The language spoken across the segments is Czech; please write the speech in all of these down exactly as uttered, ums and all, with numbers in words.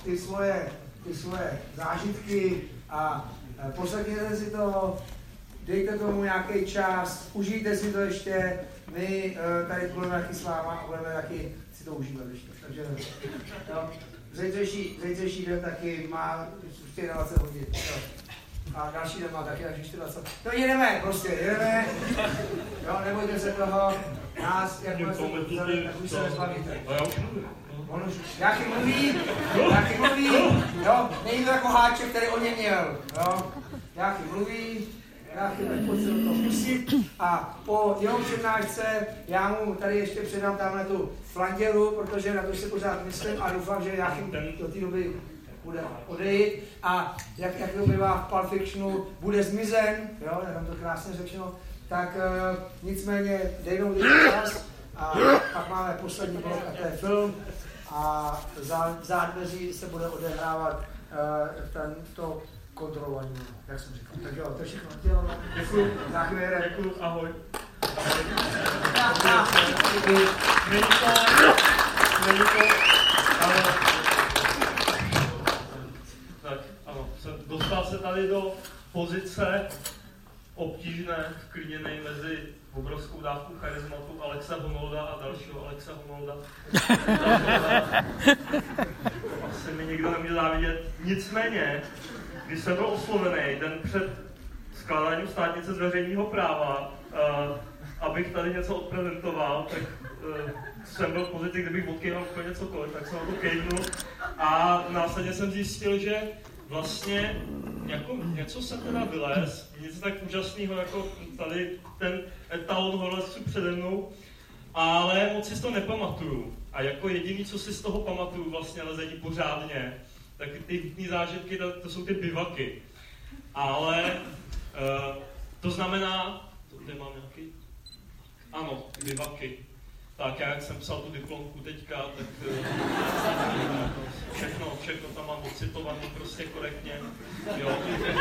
ty svoje, ty svoje zážitky a poslechněte si to, dejte tomu nějaký čas, užijte si to ještě, my tady budeme taky s váma a budeme taky si to užívat ještě. Takže no, zítřejší, zítřejší den taky má dvacet hodin. Jo. A další den má taky až dvacet. No jedeme, prostě jedeme. Jo, nebojte se toho. Nás, jak budeme se pozorovat, tak už se nezbavíte. On už nějaký mluví, nějaký mluví, jo, není to jako Háček, který o ně měl, jo. Nějaký mluví, nějaký pojď se do toho pustit a po jeho přednášce já mu tady ještě předám tamhle tu flanděru, protože na to si pořád myslím a doufám, že nějaký do té doby bude odejít a jak, jak to bývá v Pulp Fictionu, bude zmizen, jo, je tam to krásně řečeno, tak uh, nicméně dejnou čas a pak máme poslední blok a to je film a za, za dveří se bude odehrávat uh, ten, to kontrolování, jak jsem říkal. Tak jo, to je všechno. Děkuji. Za chvíli. Děkuji, ahoj. Děkuji. Není to, není to, ale... Tak, ano, dostal se tady do pozice obtížné, vklíněnej mezi obrovskou dávku charizmatu Alexa Honolda a dalšího Alexa Honolda. Asi mi nikdo nemůže závidět. Nicméně, když jsem byl oslovený den před skládáním státnice z veřejného práva, uh, abych tady něco odprezentoval, tak uh, jsem byl v pozici, kdybych odkejval úplně cokoliv, tak jsem na to kejvnul a následně jsem zjistil, že vlastně jako něco jsem teda vylez, nic tak úžasného jako tady ten etalon horlezců přede mnou, ale moc si z toho nepamatuju. A jako jediný, co si z toho pamatuju vlastně lezení pořádně, tak ty hutní zážitky, to, to jsou ty bivaky. Ale uh, to znamená, to kde mám nějaký? Ano, bivaky. Tak já, jak jsem psal tu diplomku teďka, tak uh, všechno, všechno tam mám ocitovaný prostě korektně. Jo.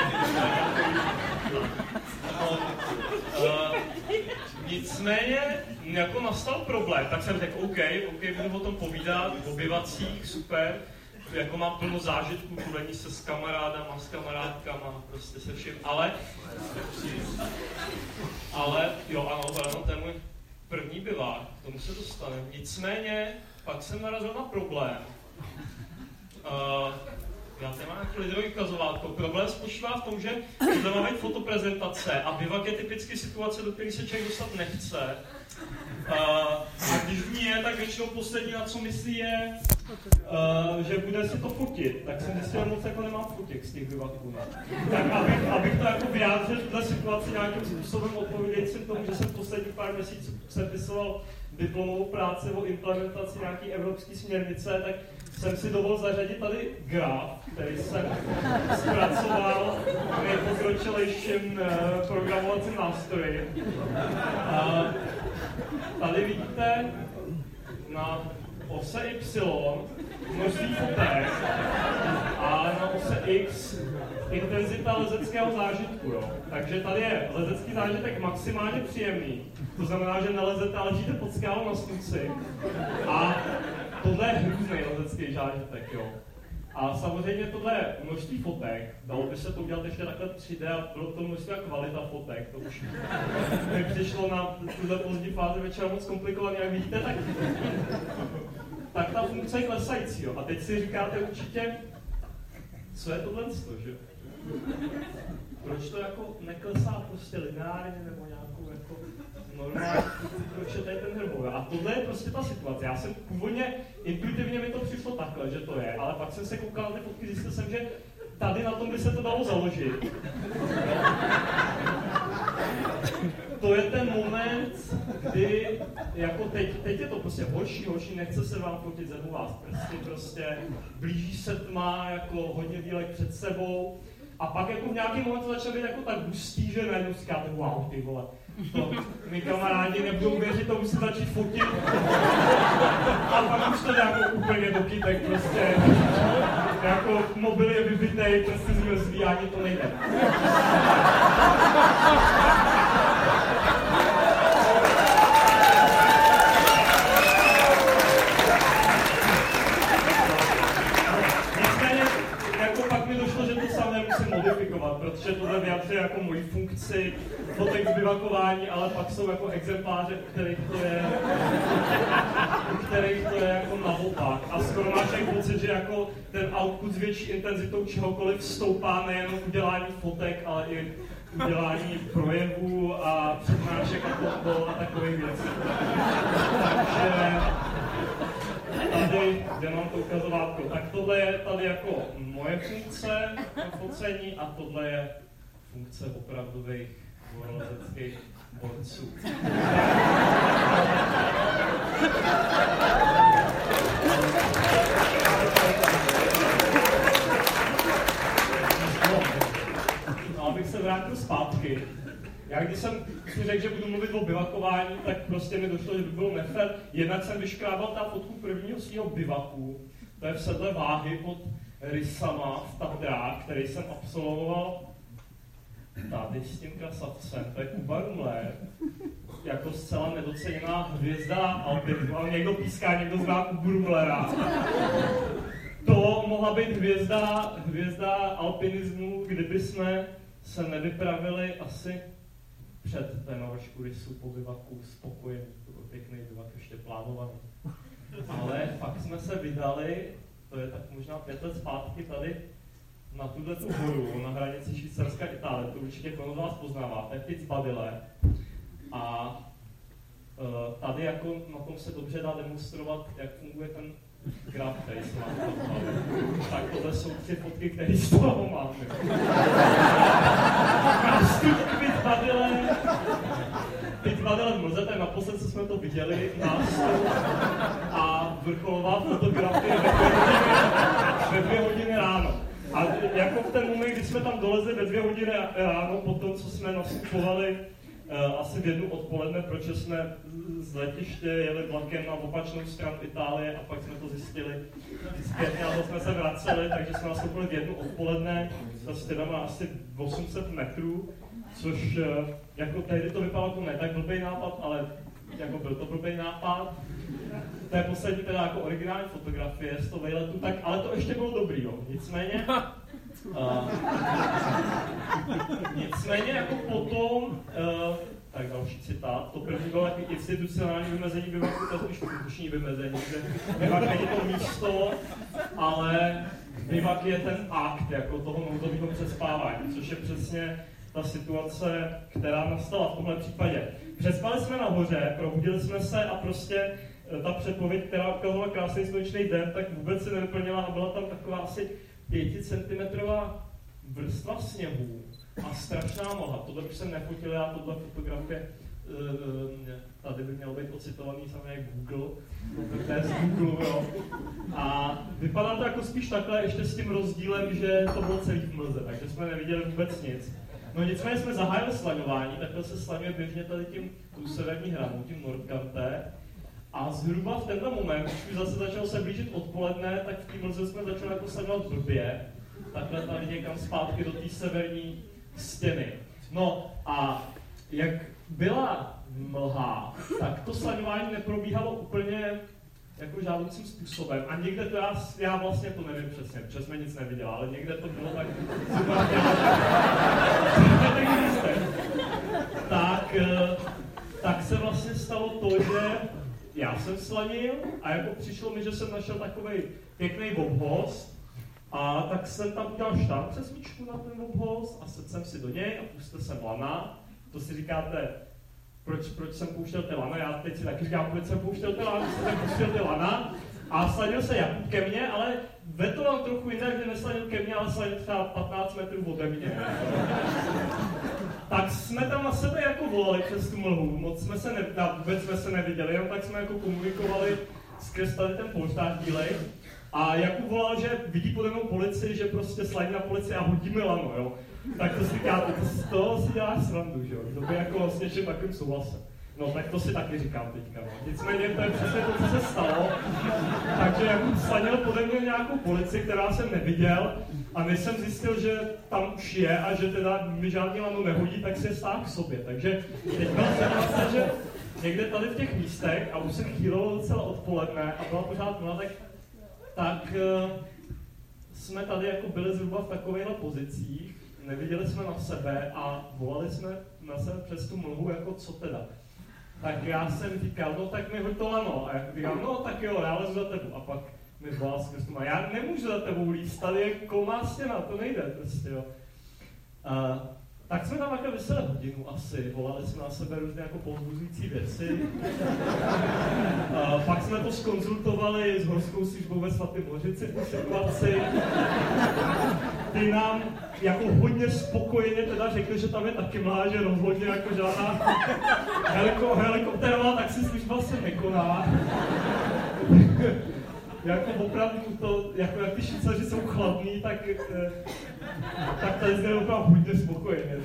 No, uh, nicméně, jako nastal problém, tak jsem řekl, OK, OK, budu o tom povídat, o bivacích, super. Jako mám plno zážitků, kulení se s kamarádama, s kamarádkama, prostě se vším, ale... Ale, jo, ano, ano, to je můj první bivák, k tomu se dostaneme. Nicméně, pak jsem narazil na problém. Uh, já tady mám nějaký lidový ukazovátko. Problém spočívá v tom, že zde máme fotoprezentace a bivak je typicky situace, do které se člověk dostat nechce. Uh, a když v ní je, tak většinou poslední, na co myslí, je, uh, že bude si to fotit. Tak jsem zjistil, že moc jako nemám fotik z těch bivaků. Tak abych, abych to jako vyjádřil v té situaci nějakým způsobem odpovědějícím tomu, že jsem poslední pár měsíců sepisoval diplomovou práci o implementaci nějaký evropské směrnice, tak jsem si dovolil zařadit tady graf, který jsem zpracoval v nejpokročilejším uh, programovacím nástroji. Uh, tady vidíte na ose Y množství fotek a na ose X intenzita lezeckého zážitku. Jo. Takže tady je lezecký zážitek maximálně příjemný. To znamená, že nelezete, ale žijete pod skálou na slunci. A tohle je hrůzný lezecký zážitek. Jo. A samozřejmě tohle je množství fotek. Dalo by se to udělat ještě takhle tři dé a bylo to množství a kvalita fotek. To už mi přišlo na tuhle pozdní fázi večera moc komplikovaný, jak vidíte, tak, tak ta funkce je klesající. Jo. A teď si říkáte určitě, co je tohle, že? Proč to jako neklesá prostě lineárně nebo nějakou jako normální, proč je tady ten hrboň? A tohle je prostě ta situace. Já jsem původně, intuitivně mi to přišlo takhle, že to je, ale pak jsem se koukal na ty fotky, zjistil jsem, že tady na tom by se to dalo založit. To je ten moment, kdy, jako teď, teď je to prostě horší, horší, nechce se vám fotit, zemu vás prsty, prostě blíží se tma, jako hodně dílek před sebou. A pak jako v nějaký moment to začne být jako tak hustý, že najednou říkáte, wow, ty vole, to my kamarádi nebudou věřit, to musím začít fotit. A pak už to jako úplně do kytek, prostě, jako mobil je vybitej, prostě zmrzlý, ani to nejde. modifikovat, protože tohle vyjadřuje jako moji funkci fotek zbivakování, ale pak jsou jako exempláře, u kterých to je, u kterých to je jako naopak. A skoro máš jako pocit, že jako ten output s větší intenzitou čehokoliv stoupá nejen udělání fotek, ale i udělání projevů a přednášek a kontrol a takových věcí. Takže tady, kde mám to ukazovátko, tak tohle je tady jako moje funkce focení a tohle je funkce opravdových horolezeckých borců. No, abych se vrátil zpátky. Já když jsem si řekl, že budu mluvit o bivakování, tak prostě mi došlo, že by bylo nefér. Jednak jsem vyškrábal ta fotku prvního svého bivaku, to je v sedle váhy pod Rysama v Tatrách, který jsem absolvoval tady s tím krasavcem, to je Kuba Rumler, jako zcela nedoceněná hvězda alpinismu, ale někdo píská, někdo zná Kubu Rumlera. To mohla být hvězda, hvězda alpinismu, kdyby jsme se nevypravili asi před ten horšku Rysu po bivaku spokojený, to byl pěkný bivak, ještě plánovaný. Ale pak jsme se vydali, to je tak možná pět let zpátky tady, na tuhletu horu, na hranici Švýcarska Itálie, to určitě koho z vás poznáváte, v Pizzbadile. A uh, tady jako na tom se dobře dá demonstrovat, jak funguje ten graf, který se mám tam. Tak tohle jsou tři fotky, které z toho máme. Nástup k Pizzbadile. Pizzbadile v mlze, tak naposled jsme to viděli, nástup a vrcholová fotografie ve dvě hodiny ráno. A jako v ten moment, kdy jsme tam dolezli ve dvě hodiny ráno, po tom, co jsme nastupovali uh, asi v jednu odpoledne, protože jsme z letiště jeli vlakem na opačnou stranu Itálie a pak jsme to zjistili zpětně a to jsme se vraceli, takže jsme nastoupili v jednu odpoledne, ta stěna má asi osm set metrů, což uh, jako tehdy to vypadalo jako ne tak blbý nápad, ale jako byl to blbý nápad. To je poslední teda jako originální fotografie z toho vejletu, tak, ale to ještě bylo dobrý, jo. Nicméně, uh, nicméně jako potom, uh, tak další citát, to první bylo jako institucionální vymezení bivaku, to je spíš funkční vymezení, že bivak není to místo, ale bivak je ten akt jako toho nouzového přespávání, což je přesně ta situace, která nastala v tomhle případě. Přespali jsme nahoře, probudili jsme se a prostě ta předpověď, která ukazovala krásný slunečný den, tak vůbec se nevyplnila a byla tam taková asi pěticentimetrová vrstva sněhu a strašná mlha. Tohle už jsem nefotil, já tohle fotografie, tady by mělo být ocitovaný samozřejmě Google, to je z Google, jo. A vypadá to jako spíš takhle, ještě s tím rozdílem, že to bylo celý v mlze, takže jsme neviděli vůbec nic. No nicméně jsme zahájili slaňování, takhle se slaňuje běžně tady tím tu severní hranou, tím Nordkante. A zhruba v tenhle moment, když už zase začalo se blížit odpoledne, tak v té mlze jsme začali jako slaňovat blbě. Takhle tady někam zpátky do té severní stěny. No a jak byla mlha, tak to slaňování neprobíhalo úplně jako žádoucím způsobem. A někde to já, já vlastně to nevím přesně, protože jsme nic neviděli, ale někde to bylo tak zhruba tak, tak se vlastně stalo to, že já jsem slanil a jako přišlo mi, že jsem našel takovej pěkný obhoz a tak jsem tam udělal štám přes míčku na ten obhoz a sedl jsem si do něj a pustil jsem lana. To si říkáte, proč, proč jsem pouštěl ty lana, já teď si taky říkám, proč jsem pouštěl ty lana, jsem pouštěl ty lana a slanil se Jakub ke mně, ale vetoval trochu jinak, že neslanil ke mně, ale slanil třeba patnáct metrů ode mě. Tak jsme tam na sebe jako volali přes tu mlhu, moc jsme se ne, vůbec jsme se neviděli, jenom tak jsme jako komunikovali skrz tady ten polštář bílej. A Jakub volal, že vidí pode mnou policii, že prostě slaní na policii a hodíme lano, jo. Tak to si říkáte, to z toho si děláš srandu, že jo. To by jako s něčím takovým souhlasem. No tak to si taky říkám teďka, no. Nicméně to je přesně to, co se stalo. Takže Jakub slanil pode mnou nějakou policii, která jsem neviděl. A než jsem zjistil, že tam už je a že teda mi žádný lano nehodí, tak si je stáhl k sobě. Takže teď byla situace, že někde tady v těch místech, a už se chýlilo docela odpoledne a byla pořád mlha, tak, tak uh, jsme tady jako byli zhruba v takovýchhle pozicích. neviděli jsme na sebe a volali jsme na sebe přes tu mlhu, jako co teda. Tak já jsem říkal, no tak mi hoď to lano. A já říkal, no tak jo, já lezu za tebou. A pak mi volal s Kristuma, já nemůžu za tebou líst, tady je kolmá stěna, to nejde prostě, jo. Uh, tak jsme tam jako vyseli hodinu asi, volali jsme na sebe různě jako povzbuzující věci. Uh, pak jsme to zkonzultovali s horskou službou ve Svatém Mořici v situaci. Ty nám jako hodně spokojeně teda řekli, že tam je taky mláže rozhodně jako žádná heliko, helikopterová taxislužba se nekoná. Jako opravdu to, jako jak ty Švýcaři jsou chladní, tak, tak tady zde je opravdu hodně spokojeně.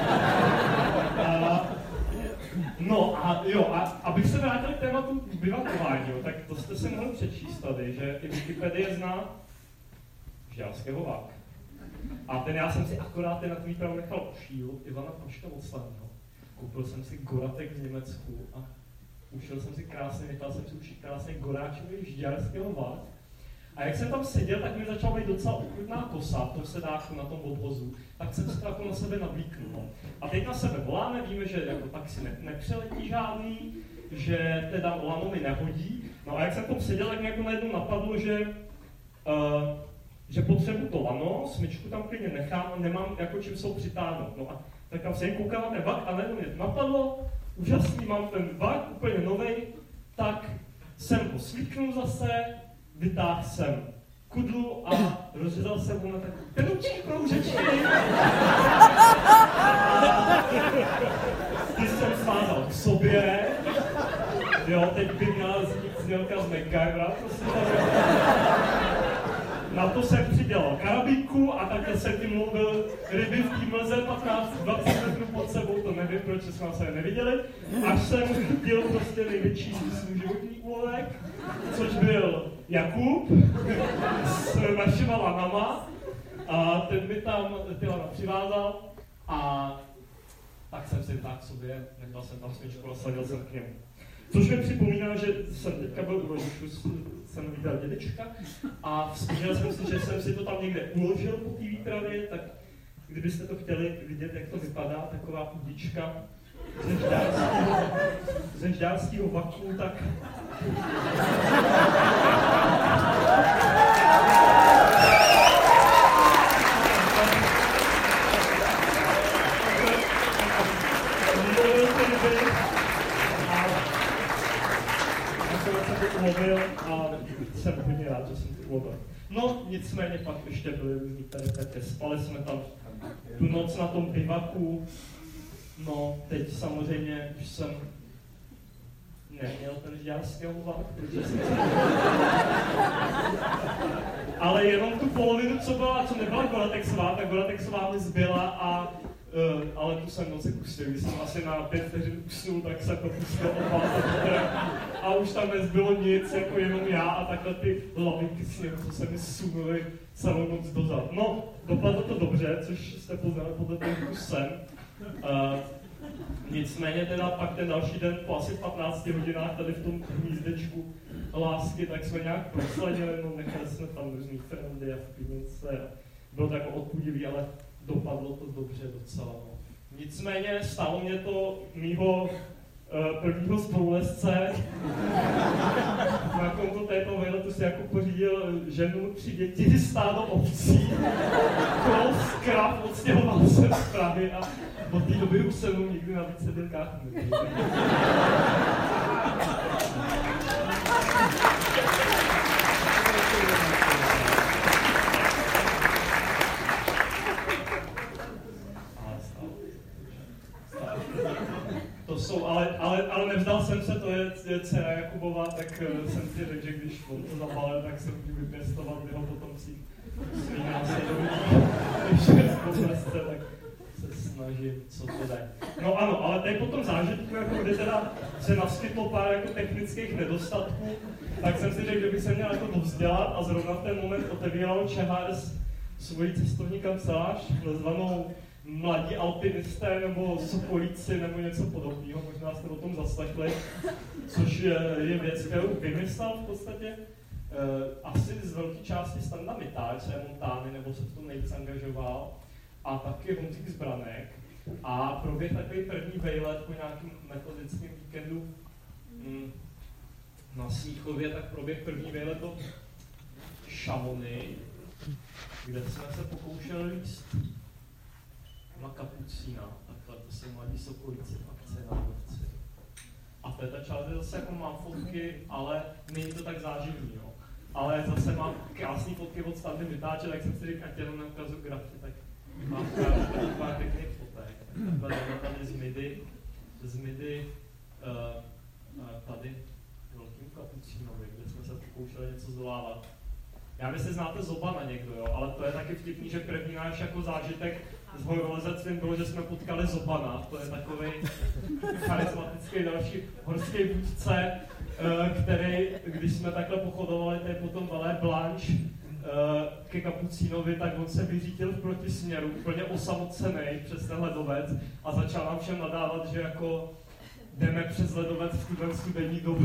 A, no a jo, a abych se vrátil k tématu bivakování, tak to jste si mohli přečíst tady, že i Wikipedie zná žďárského vák. A ten já jsem si akorát ten na tvý pravu nechal ošíl, Ivana Paška Voclavního. Koupil jsem si Goratek z Německu a ušel jsem si krásně, nechal jsem si ušít krásně Goráčový žďárského vák. A jak jsem tam seděl, tak mi začala být docela uklidná kosa v tom sedáku na tom obvozu, tak jsem se jako na sebe navlíknul. A teď na sebe voláme, víme, že jako taxi ne, nepřeletí žádný, že teda lano mi nehodí. No a jak jsem tam seděl, tak mi jako najednou napadlo, že uh, že potřebuji to lano, smyčku tam klidně nechám a nemám jako čím jsou přitáhnout. No a tak tam se jen koukal na ten vak a najednou mě to napadlo, úžasný, mám ten vak, úplně novej, tak jsem ho svítnul zase, vytáhl jsem kudlu a rozřezal jsem ho na takový tenučí kroužečky. Ty jsem svázal k sobě, jo, teď by měla znít znělka z MacGyvera, to si na to jsem přidělal karabinku a takhle jsem tím mluvil ryby v té mlze patnáct dvacet metrů pod sebou, to nevím, proč jsme se neviděli, až jsem chytil prostě největší svůj životní úlovek, což byl Jakub s našima lanama a ten mi tam ty lana přivázal a tak jsem si vytáhl k sobě, nechal jsem tam smyčku a sadil jsem k němu. Což mi připomíná, že jsem teďka byl u rodičů, jsem viděl dědečka a vzpomněl jsem si, že jsem si to tam někde uložil po té výpravě, tak kdybyste to chtěli vidět, jak to vypadá, taková udička ze žďárského, ze žďárského vaku, tak... Ulovil a jsem hodně rád, že jsem to ulovil. No, nicméně pak ještě byly různý peripety, spali jsme tam tu noc na tom bivaku, no, teď samozřejmě už jsem neměl ten žďárský vák, protože jsem ale jenom tu polovinu, co byla, co nebyla Goratexová, tak Goratexová mi zbyla a Uh, ale tu jsem noci pustil, když jsem asi na pět vteřin usnul, tak se propustil opátat a už tam nezbylo nic, jako jenom já a takhle ty lavinky sněhu, co se mi sunuly celou noc dozad. No, dopadlo to dobře, což jste poznali podle toho, že tu jsem. Uh, nicméně teda pak ten další den, po asi patnácti hodinách tady v tom hnízdečku lásky, tak jsme nějak prosladili, no nechali jsme tam různý trendy a v pivnice. Bylo to jako odpudivý, ale dopadlo to dobře docela. No. Nicméně stálo mě to mýho uh, prvního spolulezce. Na konto této vejletu si jako pořídil ženu, tři děti, stádo ovcí, kol z krav, odstěhoval se z Prahy a od té doby už se mnou nikdy na výcedirkách nebyl. To jsou, ale, ale, ale nevzdal jsem se, to je, je dcera Jakubova, tak uh, jsem si řekl, že když on to zapalil, tak jsem můžu vypěstovat jeho potomcí svý následovní. Když je společce, tak se snažím, co to jde. No ano, ale tady po tom zážitku, jako kdy teda se naskytlo pár jako technických nedostatků, tak jsem si řekl, že bych se měl jako dovzdělat a zrovna v ten moment otevíralo ČHS svoji cestovní kancelář, nazvanou Mladí alpinisté nebo sokolíci nebo něco podobného, možná jste o tom zaslechli, což je, je věc, kterou vymyslel v podstatě e, asi z velké části Standa Mitáč, z Montány, nebo se v tom nejvíc angažoval. a taky Honzík Zbranek. A proběh takový první vejlet po nějakým metodickém víkendu mm, na Smíchově, tak proběh první vejlet do Šamony, kde jsme se pokoušeli líst na Kapucína, takhle to jsou mladí sokolíci v akci na Ledovci. A v této části zase jako mám fotky, ale není to tak záživný, no. Ale zase mám krásné fotky od Standy Vytáče, tak jsem si říkal, ať jenom neukazuju grafy, tak mám pár pěkných fotek. Takhle tady z Midy, z Midy uh, uh, tady velkým Kapucínovi, kde jsme se pokoušeli něco zdolávat. Já vy si znáte Zobana někdo, jo, ale to je taky vtipný, že první náš jako zážitek s horolezectvím bylo, že jsme potkali Zobana. To je takový charismatický další horský vůdce, který, když jsme takhle pochodovali tady potom Valais Blanche ke Kapucínovi, tak on se vyřítil v protisměru, úplně osamocený přes ten ledovec a začal nám všem nadávat, že jako jdeme přes ledovec v tuhle studenní dobu.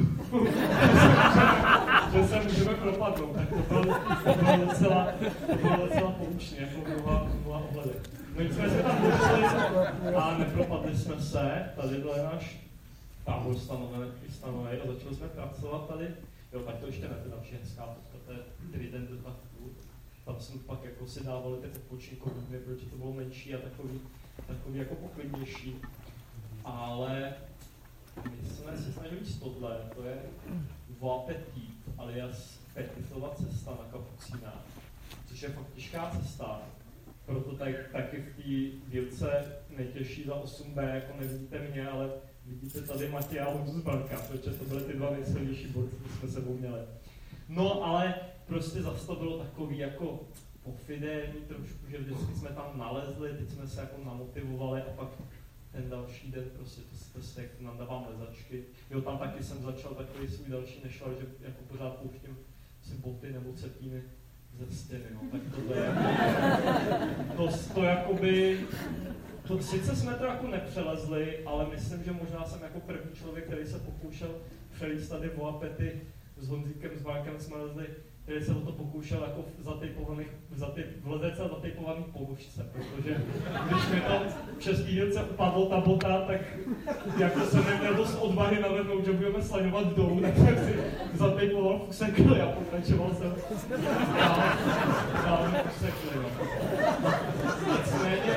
že se můžeme propadnout. Tak to bylo, to bylo docela, to bylo docela poučně, jako v mnoha, mnoha ohledech. No jsme se tam došli a nepropadli jsme se. Tady byl náš tábor stanovený a začali jsme pracovat tady. Jo, tak to ještě ne, to je další hezká fotka, to je Trident de Tachu. Tam jsme pak jako si dávali ty odpočinkové dny, protože to bylo menší a takový, takový jako poklidnější. Ale my jsme se snažili říct tohle, to je Voie Petite, alias Petitová cesta na Kapucína, což je fakt těžká cesta, proto tak, taky v té dílce nejtěžší za osm bé, jako nevidíte mě, ale vidíte tady Matěja a Honzu Zbranka, protože to byly ty dva nejsilnější borci, co jsme sebou měli. No ale prostě zase to bylo takový jako pofidérní trošku, že vždycky jsme tam nalezli, teď jsme se jako namotivovali a pak ten další den prostě to si prostě jak nadávám lezačky. Jo, tam taky jsem začal takový svůj další nešvar, že jako pořád pouštím si boty nebo cetíny ze stěny, no. Tak tohle je to, to jakoby, to sice jsme to jako nepřelezli, ale myslím, že možná jsem jako první člověk, který se pokoušel přelíst tady Voie Petite s Honzíkem Zbrankem jsme lezli, který se o to pokoušel jako v lezece a zatejpovaný ponožce, protože když mi to v český dílce upadlo ta bota, tak jako jsem neměl dost odvahy navrhnout, že budeme slaňovat dolů, tak jsem si zatejpoval fusekli a pokračoval jsem dál, dál mi fusekli, no. Nicméně,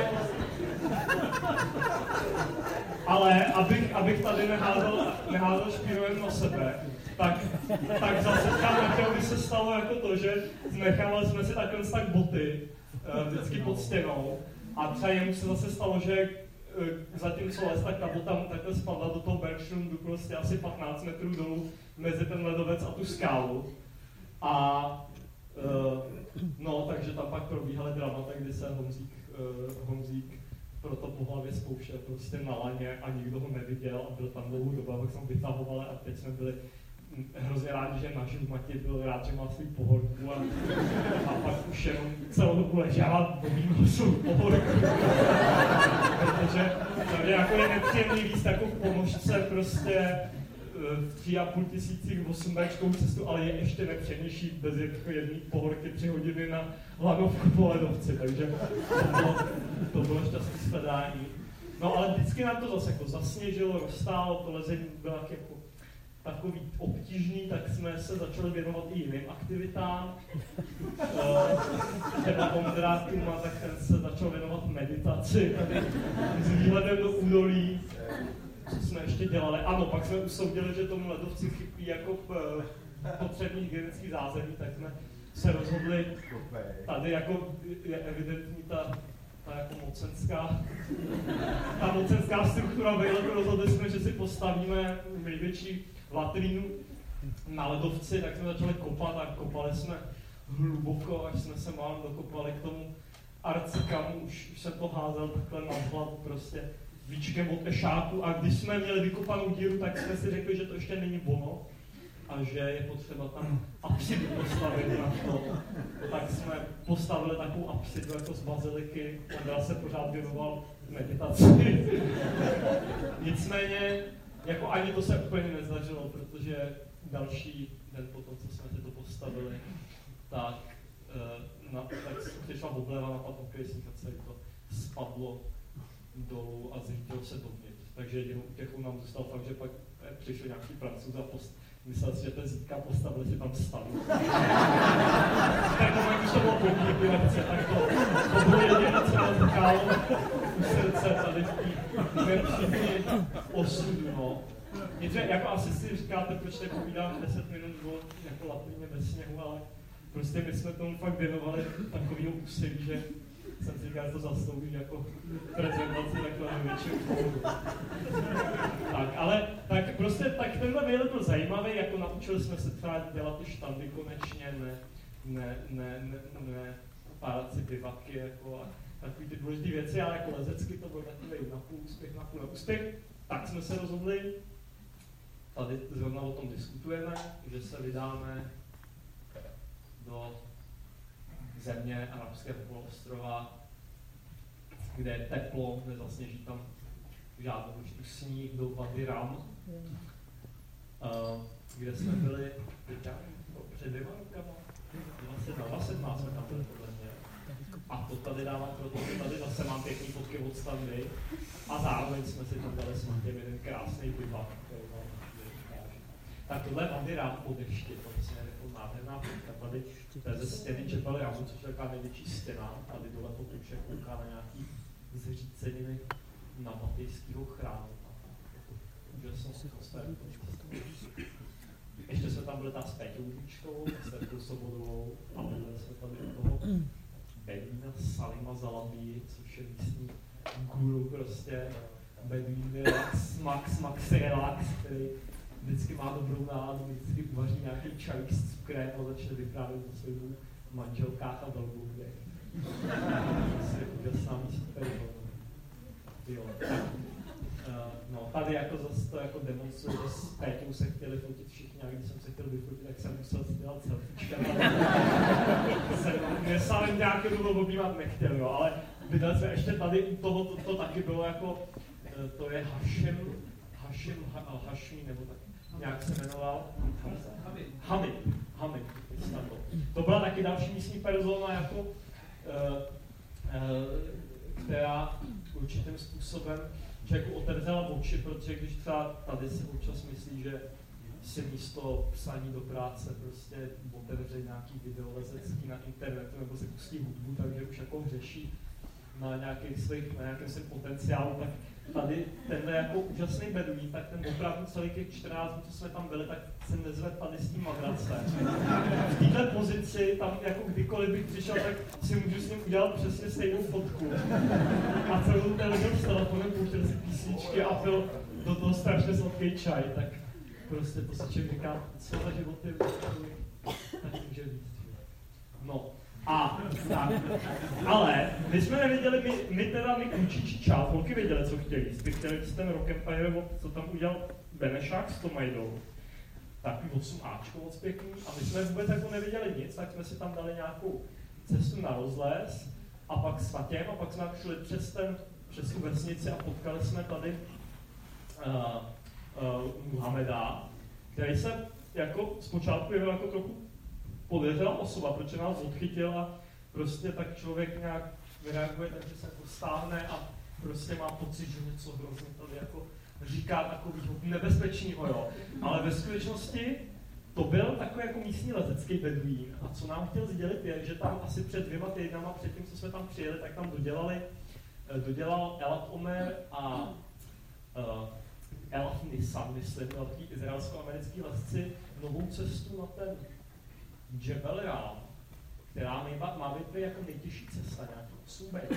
ale abych, abych tady nehádal, nehádal špínu na sebe, tak, tak zase tam by se stalo jako to, že nechávali jsme si takhle tak boty uh, vždycky pod stěnou a třeba jemu se zase stalo, že uh, zatímco les, tak ta bota mu takhle spadla do toho Bergstrundu prostě asi patnáct metrů dolů mezi ten ledovec a tu skálu. A uh, no, takže tam pak probíhaly dramata, kdy se Honzík, uh, Honzík pro to po hlavě zkoušel prostě na laně a nikdo ho neviděl a byl tam dlouhou dobu, abych jsem vytahovali a teď jsme byli hrozně rádi, že náš Matěj byl rád, že má svůj pohorku a, a pak už jenom celou dobu ležela bobím svou pohorku. Protože tady jako je nepříjemný víc jako v ponožce prostě v tři a půl tisících osm béčkovou cestu, ale je ještě nepříjemnější bez jedné pohorky tři hodiny na lanovku po ledovci, takže to bylo, to bylo šťastný shledání. No ale vždycky nám to zase jako zasněžilo, roztálo, to lezení bylo jako takový obtížný, tak jsme se začali věnovat i jiným aktivitám. Třeba Ondrátům, tak ten se začal věnovat meditaci, tady s výhledem do údolí, co jsme ještě dělali. Ano, pak jsme usoudili, že tomu ledovci chybí jako potřebný hygienický zázemí, tak jsme se rozhodli, tady jako je evidentní ta ta jako mocenská, ta mocenská struktura vejletu, rozhodli jsme, že si postavíme největší latrínu na ledovci, tak jsme začali kopat a kopali jsme hluboko, až jsme se málem dokopali k tomu arcikamu, už, už jsem to házel takhle na hlavu prostě víčkem od ešáku a když jsme měli vykopanou díru, tak jsme si řekli, že to ještě není ono a že je potřeba tam apsidu postavit na to. Tak jsme postavili takovou apsidu jako z baziliky, Ondra se pořád věnoval meditaci. Nicméně, jako ani to se úplně nezdařilo, protože další den potom, co jsme si to postavili, tak, na, tak přišla obleva na patokysník a celý to, spadlo dolů a zřítilo se dovnitř. Takže jedinou útěchou nám zůstal fakt, že pak přišel nějaký Francouz a post, myslel si, že ten zítka postavili si tam stavu. Tak to jak už to bylo podnikly lekce, tak to, to bylo jediné, co nás tkalo u srdce tady v té všichni osudu, no. Nicméně, jako asi si říkáte, proč tak povídám deset minut bylo jako lativně bez sněhu, ale prostě my jsme tomu fakt věnovali takovýho úsilí, že jsem si říkal, že to zaslouží jako prezentaci takhle největšího úlohu. Tak, ale tak prostě tak tenhle výlet byl zajímavý, jako naučili jsme se třeba dělat ty štandy konečně, ne, ne, ne, ne, ne párat si bivaky, jako a takový ty důležité věci, ale jako lezecky to byl takový napůl úspěch, napůl neúspěch. Tak jsme se rozhodli, tady zrovna o tom diskutujeme, že se vydáme do země arabského poloostrova, kde je teplo, nezasněží tam žádnou určitou sníh, do Wadi Ram, uh, kde jsme byli teďka před dvěma rokama, dvacet dva jsme tam byli podle mě. A to tady dávám, protože tady zase mám pěkný fotky od standy a zároveň jsme si tam dali s Matějem jeden krásný bivak. Tak tohle je Wadi Ram po dešti, to vlastně je jako nádherná fotka. Tady to je ze stěny Džebel Ramu, což je taková největší stěna. Tady dole potom člověk kouká na nějaký zříceniny nabatejského chrámu. Úžasnou atmosféru. Ještě jsme tam byli tam s Péťou Víčkou, s Terkou Sobodovou a byli jsme tady u toho Beduína Salima Zalabí, což je místní guru prostě. Beduín relax, max, max relax, který vždycky má dobrou náladu, vždycky uvaří nějaký čajík s cukrem a začne vyprávět o svých manželkách a velbloudech. To je úžasná místka. Jo, tak. Uh, no, tady jako zase to jako demonstruje, že s Péťou se chtěli fotit všichni, a když jsem se chtěl vyfotit, tak jsem musel si dělat selfiečka. Mě sám nějaký důvod objímat nechtěl, jo, ale viděli jsme ještě tady u toho, to, to taky bylo jako, to je Hašim, Hašim al-Hašmi, nebo tak nějak se jmenoval. Hamid. Hamid. Hamid. To byla taky další místní persona, jako, uh, uh, která určitým způsobem člověku otevřela oči, protože když třeba tady si občas myslí, že si místo psaní do práce prostě otevře nějaký video lezecký na internetu nebo si pustí hudbu, takže už jako řeší na, nějakých svých, na nějakém svém potenciálu, tak tady tenhle jako úžasný beduín, tak ten opravdu celý těch čtrnáct dní, co jsme tam byli, tak se nezvedl tady s tím magrace. V této pozici, tam jako kdykoliv bych přišel, tak si můžu s ním udělat přesně stejnou fotku. A celou ten lidem s telefonem pouštěl si písničky a pil do toho strašně sladký čaj, tak prostě to se člověk říká, co za životy tak může být. No. A, tak. Ale my jsme nevěděli, my, my teda, my klučičí část, holky věděli, co chtěli. Ty chtěli ten Rock Empire, co tam udělal Benešák s Tomajdou. Takový osm áčko moc pěkný. A my jsme vůbec jako nevěděli nic, tak jsme si tam dali nějakou cestu na rozles a pak s Matějem a pak jsme šli přes ten, přes tu vesnici a potkali jsme tady uh, uh, Muhameda, který se jako zpočátku jevil jako trochu podezřelá osoba, protože nás odchytil a prostě tak člověk nějak vyreaguje, takže se jako stáhne a prostě má pocit, že něco hrozně tady jako říká takovýho nebezpečného, jo. Ale ve skutečnosti to byl takový jako místní lezecký beduín a co nám chtěl sdělit je, že tam asi před dvěma týdnama, před tím, co jsme tam přijeli, tak tam dodělali, dodělal Elad Omer a uh, Elad Nissan, myslím, velký izraelsko-americký lesci, novou cestu na ten Džebel Ram, která má být jako nejtěžší cesta, nějaký osm bé.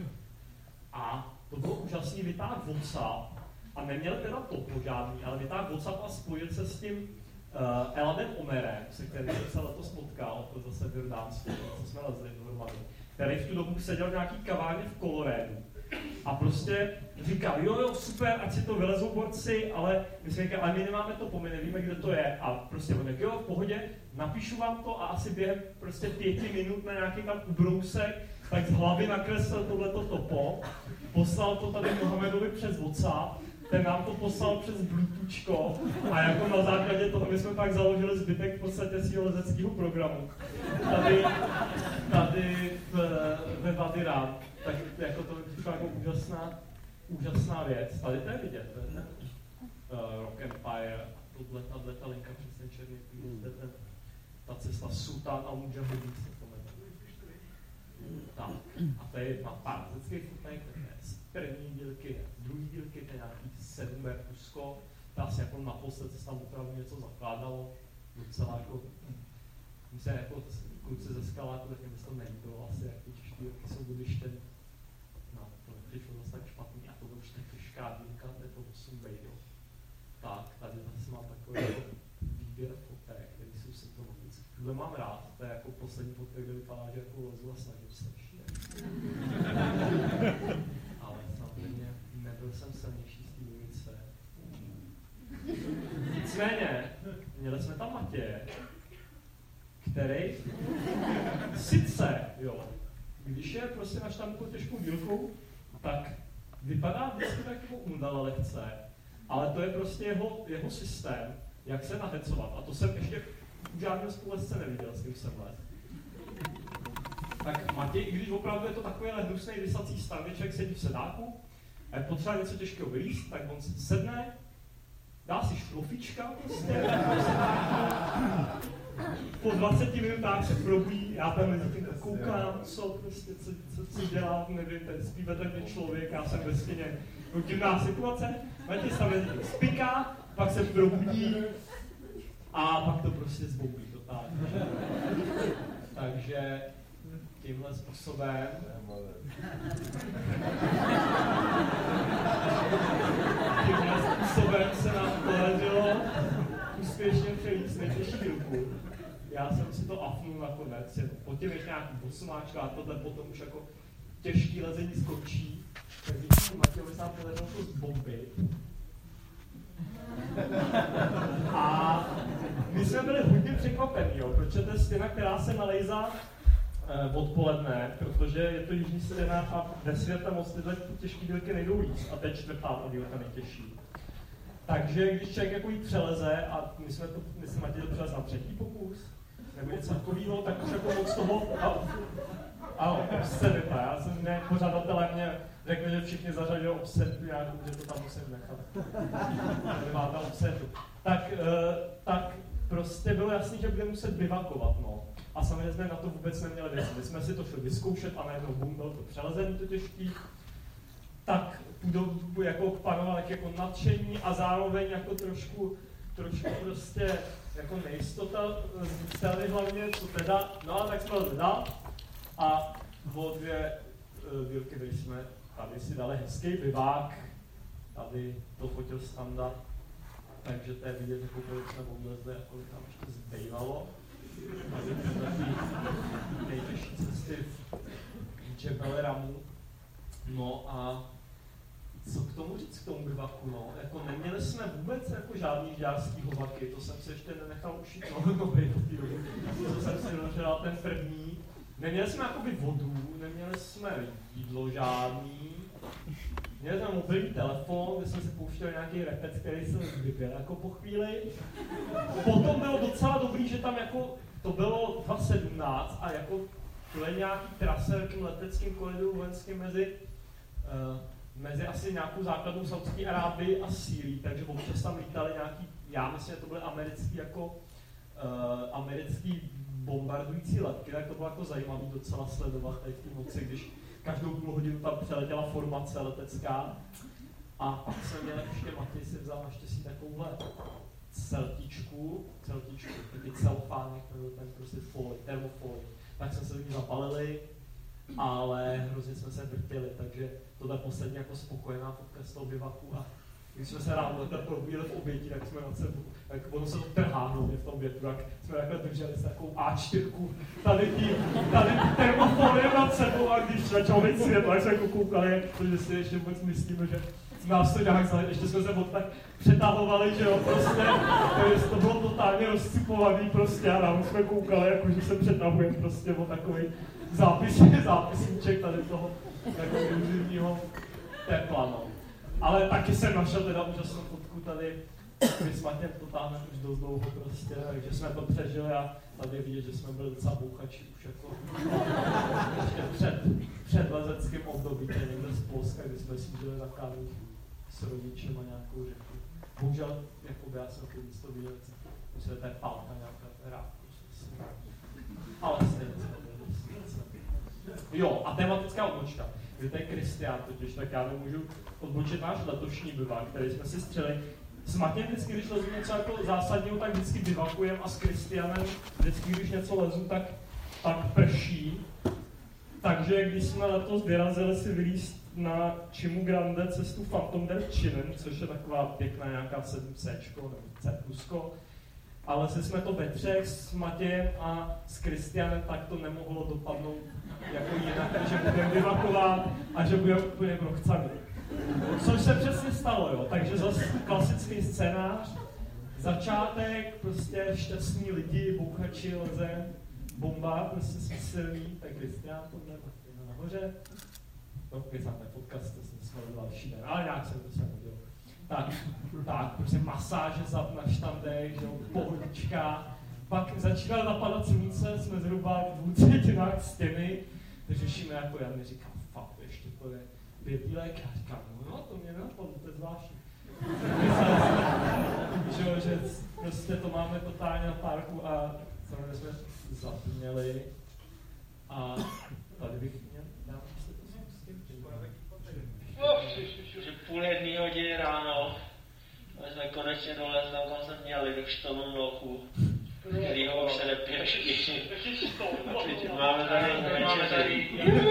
A to bylo úžasný vytáh WhatsApp a neměl teda to požádný, ale vytáh WhatsApp a spojil se s tím uh, Eladem Omerem, se kterým jsem se letos potkal, to zase v Jordánsku, co jsme lezli dohromady, který v tu dobu seděl v nějaký kavárně v Coloradu. A prostě říkal, jo, jo, super, ať si to vylezou borci, ale my jsme říkali, ale my nemáme to, my nevíme, kde to je. A prostě on řekl, jo, v pohodě, napíšu vám to a asi během prostě pěti minut na nějaký tam ubrousek, tak z hlavy nakreslil tohleto topo, poslal to tady Mohamedovi přes WhatsApp, ten nám to poslal přes Bluetoothko a jako na základě toho my jsme pak založili zbytek v podstatě svého lezeckého programu. Tady, tady v, ve ve Vadiran, tak jako to mi přišlo jako úžasná, úžasná věc. Tady to je vidět, to je ten uh, Rock Empire, tohle, tahle ta linka přes ten černý píl, ten, ta cesta Sultán a Mujahedin se to jmenuje. Tak, a to je jedna pár řeckých fotek, to je z první dílky, z druhé dílky, to je nějaký sedm ver Kusko, to asi jako naposled se tam opravdu něco zakládalo, docela jako, myslím, jako kluci ze Skaláku, tak mi to nelíbilo asi, jak ty čtyřky jsou budištěny. No, to nepřišlo zase tak špatný, a to bylo už tak těžká dílka, to je to osm bejdo. Tak, tady zase mám takový jako výběr fotek, který jsou symptomatické. Tohle mám rád, to je jako poslední fotek, kde vypadá, že jako lezu a snažím se ještě. Ale samozřejmě nebyl jsem silnější z té dvojice. Nicméně, měli jsme tam Matěje, který sice, jo, když je prostě naš tam takovou těžkou dílkou, tak vypadá vždycky tak jako umdala lehce, ale to je prostě jeho, jeho systém, jak se nahecovat. A to jsem ještě v žádném společce neviděl, s kým jsem let. Tak Matěj, i když opravdu je to takovýhle hnusnej vysací stav, kde člověk sedí v sedáku a je potřeba něco těžkého vylízt, tak on sedne, dá si šlofíčka prostě, po dvaceti minutách se probí, já tam mezi tím koukám, co prostě, co, co, co dělá, nevím, ten spí vedle mě člověk, já jsem ve stěně, divná situace, Matěj se tam mezi tím spiká, pak se probudí a pak to prostě zboubí totálně. Takže tímhle způsobem tímhle způsobem se nám podařilo úspěšně přejít nejtěžší dílku. Já jsem si to afnul nakonec, po těm ještě nějaký posumáčka a tohle potom už jako těžký lezení skončí. Tak když Matějovi se nám podařilo to zbombit. A my jsme byli hodně překvapení, jo, protože to je stěna, která se nalejzá eh, odpoledne, protože je to jižní stěna a ve světle moc tyhle těžké dílky nejdou víc a to je čtvrtá dílka nejtěžší. Takže když člověk jako jí přeleze a my jsme to, my jsme Matěj přelez na třetí pokus, nebo něco takového, tak už jako moc toho, ano, obsedita, já jsem ne, pořadatelé mě řekl, že všichni zařadili obsedu, já že to tam musím nechat. Nemá tam obsedu. Tak, tak prostě bylo jasný, že bude muset bivakovat, no. A samozřejmě jsme na to vůbec neměli věc. My jsme si to šli vyzkoušet a najednou bum, bylo to přelezený, to těžký. Tak půjdu jako panoval jako nadšení a zároveň jako trošku, trošku prostě jako nejistota z celé hlavně, co teda, no a tak jsme to dal a o dvě dílky, kde jsme tady si dali hezký bivák, tady to fotil Standa, takže to je vidět, jako kolik jsme odlezli a kolik tam ještě zbývalo. Tady ty nejtěžší cesty v Jebel Ramu. No a co k tomu říct, k tomu bivaku, no? Jako neměli jsme vůbec jako žádný žďárský hovaky, to jsem si ještě nenechal ušít no, nový do té doby, to jsem si dožral ten první. Neměli jsme jakoby vodu, neměli jsme jídlo žádný, měli jsme mobilní telefon, kde jsme si pouštěli nějaký repec, který jsem vypěl jako po chvíli. Potom bylo docela dobrý, že tam jako, to bylo dva tisíce sedmnáct a jako to je nějaký traserkým leteckým koridoru vojenským mezi, uh, mezi asi nějakou základnou Saudské Arábii a Sýrií, takže občas tam lítali nějaký, já myslím, že to byly americký jako, uh, americký bombardující letky, tak to bylo jako zajímavé docela sledovat tady v té noci, když každou půl hodinu tam přeletěla formace letecká. A pak jsem měl ještě, Matěj si vzal naštěstí takovouhle celtičku, celtičku, taky celofánek, nebo ten prostě folii, termofolii. Tak jsme se do ní zapalili, ale hrozně jsme se vrtili, takže tohle poslední jako spokojená fotka z toho bivaku. A když jsme se ráno probíjeli v oběti, tak jsme nad sebou, tak ono se to trhá hlavně v tom větru, tak jsme takhle drželi s takovou á čtyři, tady tí, tady termofolie nad sebou a když začal být světlo, tak jsme jako koukali, protože si ještě vůbec myslíme, že nás to nějak zali, ještě jsme se od tak přetahovali, že jo, prostě, to, to bylo totálně rozcipovaný prostě a ráno jsme koukali, jako že se přetahujeme prostě o takový zápis, zápisníček tady toho jako intenzivního tepla, no. Ale taky jsem našel teda úžasnou fotku tady, my s Matějem to táhne už dost dlouho prostě, takže jsme to přežili a tady je vidět, že jsme byli docela bouchači už jako ještě před, Slovenska, kdy jsme si žili zakázat s rodičem a nějakou řeku. Bohužel, jakoby já jsem chtěl to vidět, myslím, že to je pálka nějaká, rád. Ale stejně jsme Jo, a tematická odbočka. Kdy to je Kristián totiž, tak já nemůžu odbočit náš letošní bivak, který jsme si střeli. S Matějem vždycky, když lezu něco jako zásadního, tak vždycky bivakujem a s Kristianem vždycky, když něco lezu, tak, tak prší. Takže když jsme letos vyrazili si vylíst na Chimu Grande cestu Phantom der Chinen, což je taková pěkná nějaká sedm séčko nebo C plusko, ale se jsme to ve třech s Matějem a s Kristianem, tak to nemohlo dopadnout jako jinak, že budeme bivakovat a že budeme úplně prochcaný. Což se přesně stalo, jo. Takže zase klasický scénář, začátek, prostě šťastní lidi, bouchači, leze, bomba, prostě jsme silný, tak Kristián tohle nahoře. No, kesáme podcast, to jsem jsme další den, ale nějak jsem to sem udělal. Tak, tak, prostě masáže na štandech, že jo, pohodička. Pak začínal napadat slunce, jsme zhruba v dvou třetinách stěny, takže řešíme jako Jan mi říká, fakt, ještě to je pětílek, já říkám, no, no to mě nenapadlo, to je zvláštní. že, že prostě to máme totálně na parku a samozřejmě jsme zapomněli a tady bych měl, dám si to zkusím. Že půl jedný hodiny ráno jsme konečně dolezli, kam jsme měli do Štolnu lochu, kterýho už se nepije všichni. Máme tady večeři.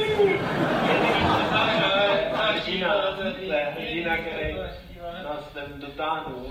Hrdina, to je hrdina, který nás ten dotáhnul.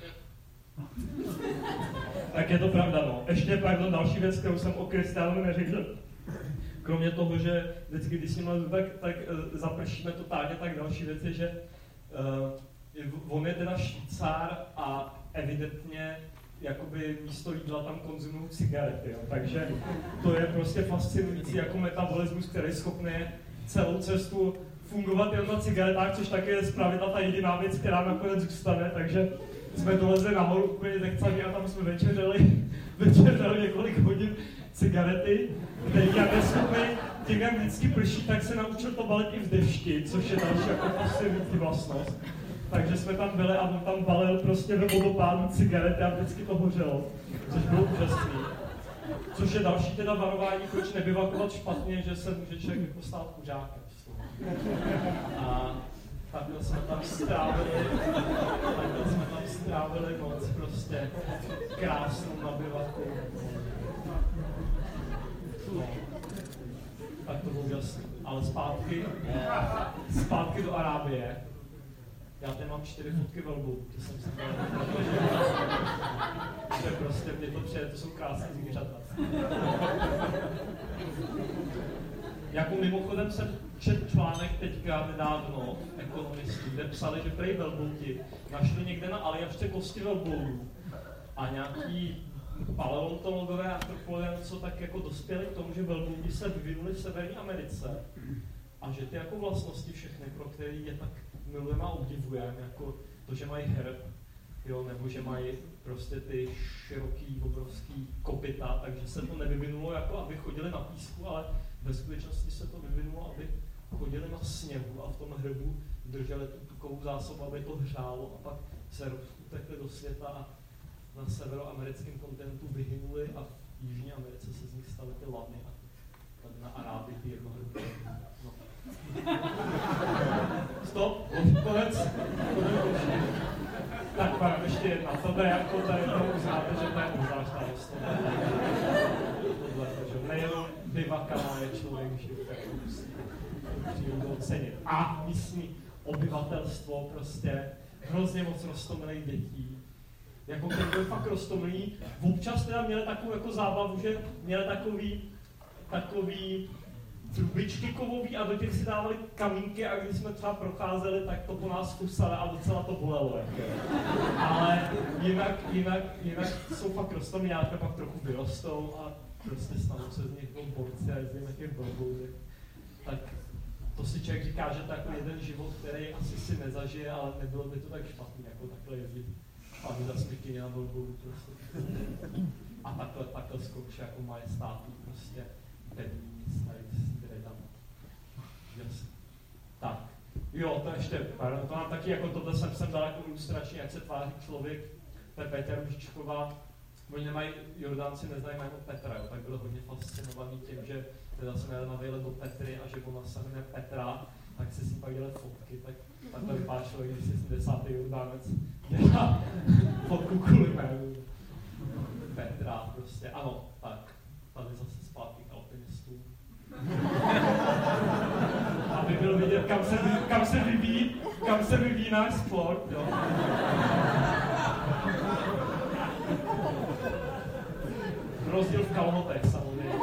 Tak je to pravda, no. Ještě pardon, další věc, kterou jsem o Kristiánu neřekl. Kromě toho, že vždycky, když s ním lezu, tak, tak uh, zapršíme totálně, tak další věc je, že uh, on je teda Švýcár a evidentně jakoby místo jídla tam konzumují cigarety, jo. Takže to je prostě fascinující jako metabolismus, který je schopný celou cestu fungovat jen na cigaretách, což taky je zpravidla ta jediná věc, která nakonec zůstane, takže jsme dolezli nahoru úplně zechcaní a tam jsme večeřeli, večeřeli několik hodin cigarety, který jak je schopný, tím jak vždycky prší, tak se naučil to balit i v dešti, což je další jako fascinující vlastnost. Takže jsme tam byli a on tam balil prostě ve vodopádu cigarety a vždycky to hořelo, což bylo úžasný. Což je další teda varování, proč nebivakovat špatně, že se může člověk jako stát kuřákem. A takhle jsme tam strávili, takhle jsme tam strávili noc prostě krásnou na bivaku. No. Tak to bylo úžasný. Ale zpátky, zpátky do Arábie. Já tady mám čtyři fotky velbů, to jsem si to je prostě, mě to přijde, to jsou krásné zvířata. Jako mimochodem jsem četl článek teďka nedávno, ekonomisti, kde psali, že prej velblouti našli někde na Aljašce kosti velbloudů a nějaký paleontologové a antropologové co tak jako dospěli k tomu, že velbloudi se vyvinuli v Severní Americe a že ty jako vlastnosti všechny, pro které je tak milujeme a obdivujeme, jako to, že mají herb, jo, nebo že mají prostě ty široký, obrovský kopyta, takže se to nevyvinulo jako, aby chodili na písku, ale ve skutečnosti se to vyvinulo, aby chodili na sněhu a v tom hrbu drželi tu tukovou zásobu, aby to hřálo a pak se utekli do světa a na severoamerickém kontinentu vyhynuli a v Jižní Americe se z nich staly ty lamy a tady na Arábii ty jednohrbky. No. Stop, konec. Tak pak ještě jedna. Tohle jako tady to uznáte, že to je obzvláštná věc. Nejenom bivaka je člověk život, jako musí přírodu ocenit. A místní obyvatelstvo prostě hrozně moc roztomilých dětí. Jako když byl fakt roztomilý, občas teda měli takovou jako zábavu, že měli takový, takový trubičky kovový a do těch si dávali kamínky a když jsme třeba procházeli, tak to po nás kusali a docela to bolelo. Jako. Ale jinak, jinak, jinak jsou fakt roztomilí, ale pak trochu vyrostou a prostě stanou se z nich borci a jezdí na těch velbloudech. Tak to si člověk říká, že to je jako jeden život, který asi si nezažije, ale nebylo by to tak špatný, jako takhle jezdit. A vy za smykyně na velbloudu prostě. A takhle, takhle zkouší jako majestátů prostě pevný, starý s dredama. Tak. Jo, to ještě, pardon, to mám taky, jako tohle jsem sem dal jako ilustrační, jak se tváří člověk, to je Péťa Růžičková. Oni nemají, Jordánci neznají jméno Petra, jo, tak byl hodně fascinovaný tím, že teda jsme jeli na výlet do Petry a že ona se jmenuje Petra, tak si si pak dělat fotky, tak takhle vypadá člověk, když si desátý Jordánec dělá fotku kvůli jménu. Petra prostě, ano, tak, tady zase zpátky k alpinistům. Aby byl vidět, kam se, kam se vyvíjí, kam se vyvíjí náš sport, jo. Rozdíl v kalhotech, samozřejmě.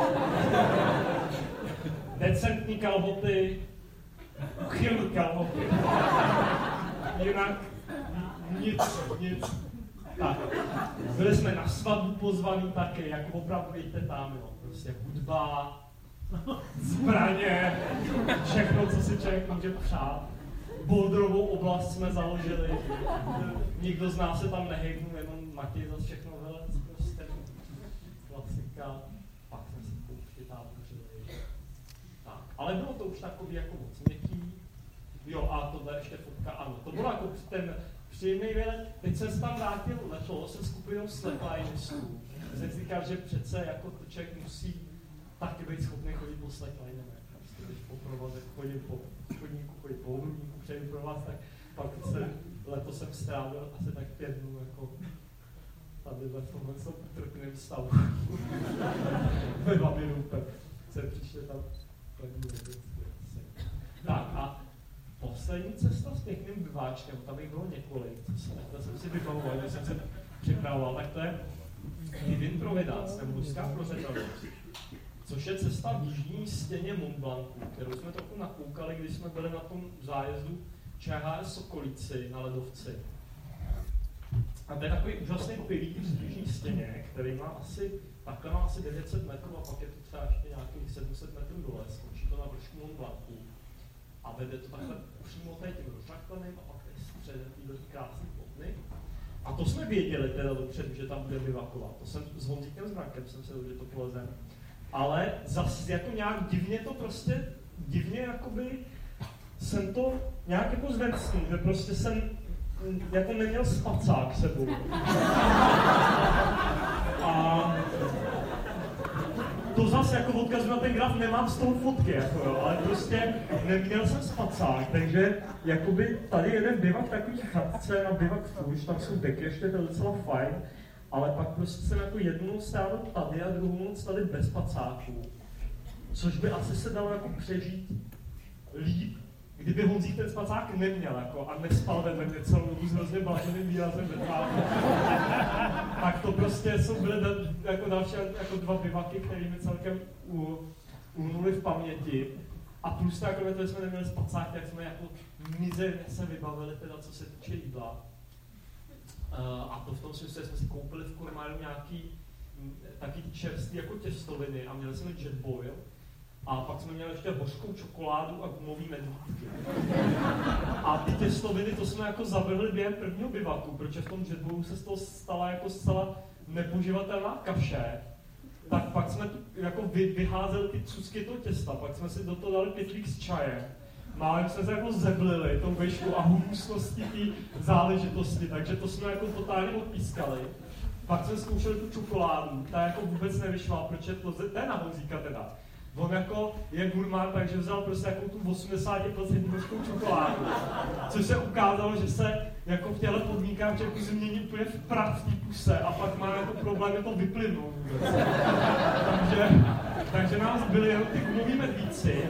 Decentní kalhoty, uchylný kalhoty. Jinak nic, nic. Tak, byli jsme na svatbu pozvaní taky, jako opravdu víte tam, jo. Prostě hudba, zbraně, všechno, co si člověk může přát. Boldrovou oblast jsme založili. Nikdo z nás se tam nehejbnul, jenom Matěj zase všechno velec, prostě klasika. Pak jsme si pouštět tábořili. Tak, ale bylo to už takový jako moc měkký. Jo, a tohle ještě fotka, ano, to bylo jako ten příjemný výlet. Teď jsem se tam vrátil letos se skupinou slaplinistů. Jsem si říkal, že přece jako to člověk musí taky být schopný chodit po slackline. Prostě když po provozech chodím po chodníku, chodím po hrudníku, přejdu pro vás, tak pak se letos jsem strávil asi tak pět dnů jako tadyhle v tomhle jsem trpným stavu. Ve Babinu, tak se přišli tam první věděcky asi. Tak a poslední cesta s pěkným biváčkem, tam jich bylo několik, to jsem si vybavoval, když jsem se připravoval, tak to je Divin Providence, nebo ruská prozřetelnost, což je cesta v jižní stěně Mont Blancu, kterou jsme trochu nakoukali, když jsme byli na tom zájezdu Č H S Sokolici na ledovci. A to je takový úžasný pilíř v jižní stěně, který má asi, takhle má asi devět set metrů a pak je to třeba ještě nějakých sedm set metrů dole, skončí to na vršku Mont Blancu. A vede to takhle přímo tady tím rozšakleným a pak je středem této krásné plotny. A to jsme věděli teda dopředu, že tam bude bivakovat. To jsem s Honzíkem Zmrakem jsem se že to polezem. Ale zase jako nějak divně to prostě, divně jakoby jsem to nějak jako zvencnul, že prostě jsem jako neměl spacák sebou. A to zase jako odkazu na ten graf nemám z toho fotky, jako jo, ale prostě neměl jsem spacák, takže jakoby tady jeden bivak takový chatce na bivak fuž, tam jsou deky ještě, to je docela fajn, ale pak prostě jsem jako jednu noc strávil tady a druhou noc tady bez spacáků, což by asi se dalo jako přežít líp, kdyby Honzík ten spacák neměl jako a nespal vedle mě celou dobu s hrozně bláženým výrazem ve tváři. Tak to prostě jsou byly da, jako další jako dva bivaky, které mi celkem uhnuli v paměti. A plus tak, jako to jsme neměli spacák, tak jsme jako mizerně se vybavili teda, co se týče jídla. Uh, a to v tom smyslu, že jsme si koupili v Kurmáru nějaký taky čerstvý jako těstoviny a měli jsme jet boil. A pak jsme měli ještě hořkou čokoládu a gumový medvídky. A ty těstoviny, to jsme jako zavrhli během prvního bivaku, protože v tom jetboilu se z toho stala jako zcela nepoživatelná kaše. Tak pak jsme jako vy, vyházeli ty cusky toho těsta, pak jsme si do toho dali pytlík s čajem. Málem jsme se jako zeblili tou vejšku a humusností té záležitosti, takže to jsme jako totálně odpískali. Pak jsme zkoušeli tu čokoládu, ta jako vůbec nevyšla, protože to, to je na Honzíka teda. On jako je gurmán, takže vzal prostě jako tu osmdesát procent hořkou čokoládu. Což se ukázalo, že se jako v těchto podmínkách člověku změní úplně v prach v té puse a pak má jako problém to vyplynout. takže, takže nás byli jenom ty gumoví medvíci.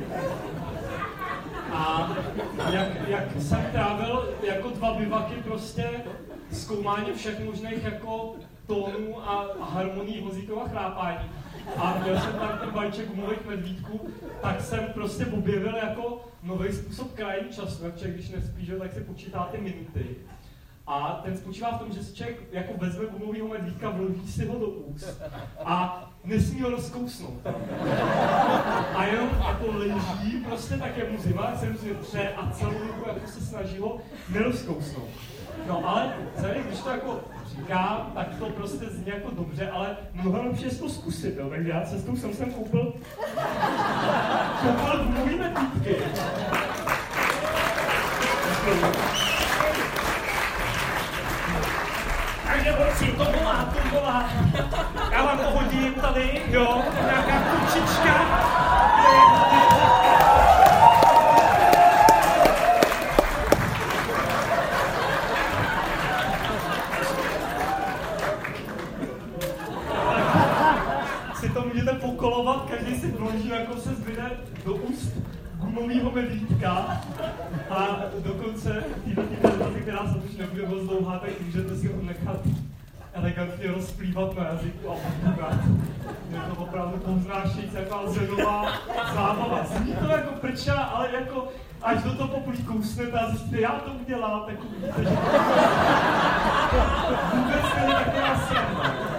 A jak, jak jsem trávil jako dva bivaky prostě zkoumání všech možných jako tónů a, a harmonií Honzíkova chrápání. A měl jsem tam ten balíček gumových medvídků, tak jsem prostě objevil jako nový způsob krajení času, jak člověk, když nespíš, tak si počítá ty minuty. A ten spočívá v tom, že si člověk jako vezme gumovýho medvídka, vloží si ho do úst a nesmí ho rozkousnout. A jenom jako leží, prostě tak je mu zima, se mu tře a celou dobu jako se snaží ho nerozkousnout. No ale celý, když to jako říkám, tak to prostě zní jako dobře, ale mnohem lepší je to zkusit, jo. Takže já cestou jsem sem koupil koupil gumový medvídky. jo, nějaká kočička, si to můžete pokolovat, každý si vloží, jako se zbyde do úst gumovýho medvídka a dokonce týhle prezentace, která se už nebude moc dlouhá, tak můžete si ho nechat elegantně rozplývat na jazyku a potoukat. Je to opravdu povznášející, taková zenová zábava. Zní to jako prča, ale jako až do toho poprvé kousnete a zjistíte, já to udělám, tak uvidíte, že to vůbec není taková sranda.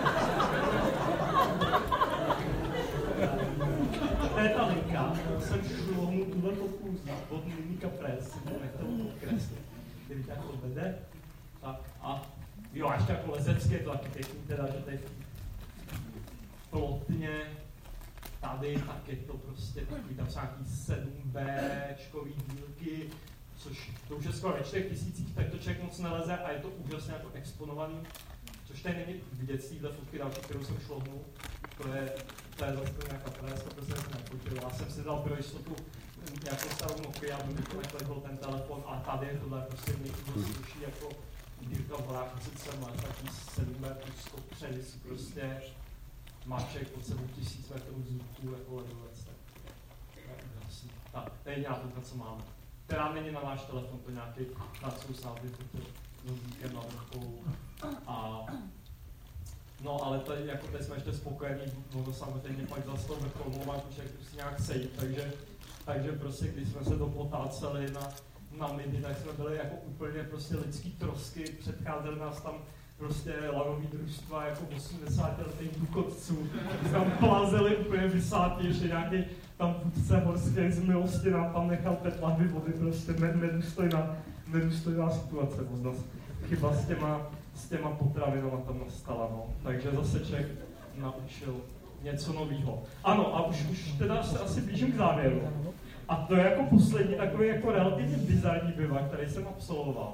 To je ta linka, jsem šlohnu tuhle fotku od Mimika Press, si to nechtěl podkreslit. Kdyby jako vede, tak a jo, a ještě jako lezecké, je to taky pěkný teda, že tady plotně, tady, tak je to prostě takový, tam jsou nějaký sedm béčkový dílky, což to už je skoro ve čtyřech tisících, tak to člověk moc neleze a je to úžasně jako exponovaný, což tady není vidět z téhle fotky další, kterou jsem šlohnul, to je, to je zase nějaká preska, protože jsem se nepočil, já jsem si dal pro jistotu nějakou starou Nokia, aby mi to nekledl ten telefon a tady je tohle prostě nejvíc sluší jako dírka v horách, sice má taký sedm metrů skopřenis, prostě má člověk pod sebou tisíc metrů vzduchu jako ledovec, tak to je úžasný. Tak, to je nějaká co máme. Která není na náš telefon, to nějaký nadsousády, to s díkem na vrcholu. A no, ale tady, jako teď jsme ještě spokojení, ono samozřejmě pak zase to vrcholu má člověk prostě nějak sejít, takže, takže prostě když jsme se dopotáceli na na mini, tak jsme byli jako úplně prostě lidský trosky, předcházeli nás tam prostě lavový družstva jako osmdesátiletých důchodců, tam plazili úplně vysátí, ještě nějaký tam vůdce horské z milosti nám tam nechal pět lahví vody, prostě nedůstojná, nedůstojná situace, možná chyba s těma, s těma potravinama tam nastala, no. Takže zase člověk naučil něco novýho. Ano, a už, už teda se asi blížím k závěru. A to je jako poslední takový jako relativně bizarní bivak, který jsem absolvoval.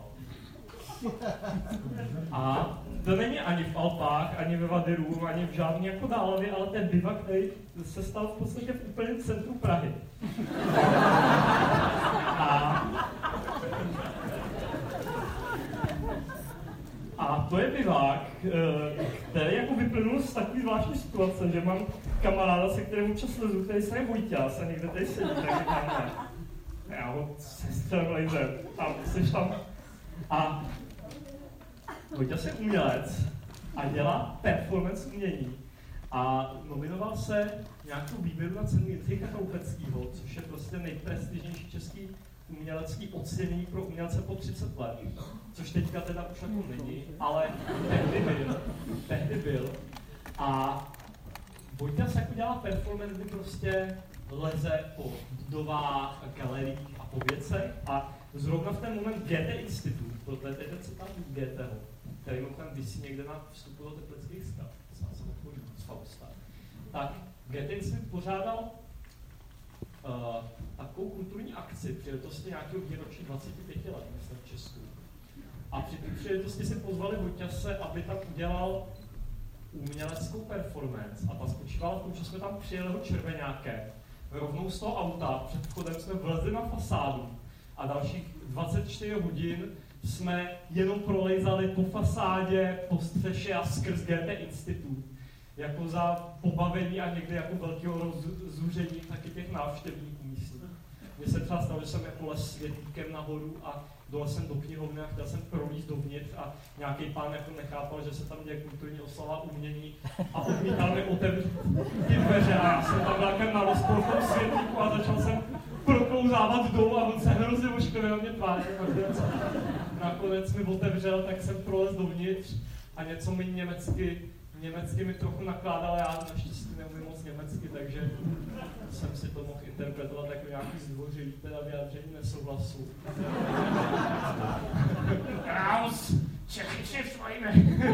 A to není ani v Alpách, ani ve Vadiru, ani v žádný jako dálavě, ale ten bivak, který se stal v podstatě v úplném centru Prahy. A, a to je bivak, který jako vyplynul z takové zvláštní situace, že mám kamaráda, se kterým občas lezu, který se je Vojťas a někde tady sedí, tak říkám, ne. Já ho sestřelím laserem a jsi tam. A Vojťas je umělec a dělá performance umění. A nominoval se nějakou výběru na cenu Jindřicha Koupeckýho, což je prostě nejprestižnější český umělecký ocenění pro umělce po třicet let. Což teďka teda už jako není, ale tehdy byl. Tehdy byl. A Vojťas jako dělá performance, kdy prostě leze po budovách, galeriích a po věcech a zrovna v ten moment Goethe Institut, tohle je teď citát Goetheho, který mimochodem visí někde na vstupu do Teplických skal, sám jsem takový z Fausta, tak Goethe Institut pořádal uh, takovou kulturní akci při příležitosti nějakého výročí dvacet pět let, myslím v Česku. A při té příležitosti si pozvali Vojťase, aby tam udělal uměleckou performance a ta spočívala v tom, že jsme tam přijeli ho červeňákem. Rovnou z toho auta, před vchodem jsme vlezli na fasádu a dalších dvacet čtyři hodin jsme jenom prolejzali po fasádě, po střeše a skrz Goethe Institut. Jako za pobavení a někdy jako velkého rozzuření taky těch návštěvníků místních. Mně se třeba stalo, že jsem jako les světlíkem nahoru a dole jsem do knihovny a chtěl jsem prolízt dovnitř a nějaký pán jako nechápal, že se tam děje kulturní oslava umění a odmítal mi otevřít ty dveře a já jsem tam byl na rozpor v tom světlíku a začal jsem proklouzávat dolů a on se hrozně ošklivil mě tváře. Nakonec mi otevřel, tak jsem prolez dovnitř a něco mi německy, německy mi trochu nakládal, já naštěstí neumím moc německy, takže jsem si to mohl interpretovat jako nějaký zdvořilý teda vyjádření nesouhlasu. Raus! Čechy si svojíme!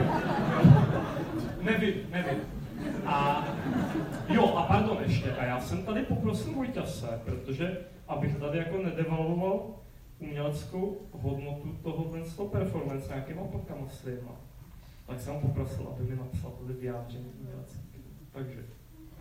Nevím, nevím. A jo, a pardon ještě, a já jsem tady poprosil Vojťase, protože abych tady jako nedevalvoval uměleckou hodnotu tohohle z toho performance nějakýma plkama svýma, tak jsem poprosil, aby mi napsal tady vyjádření umělecké. Takže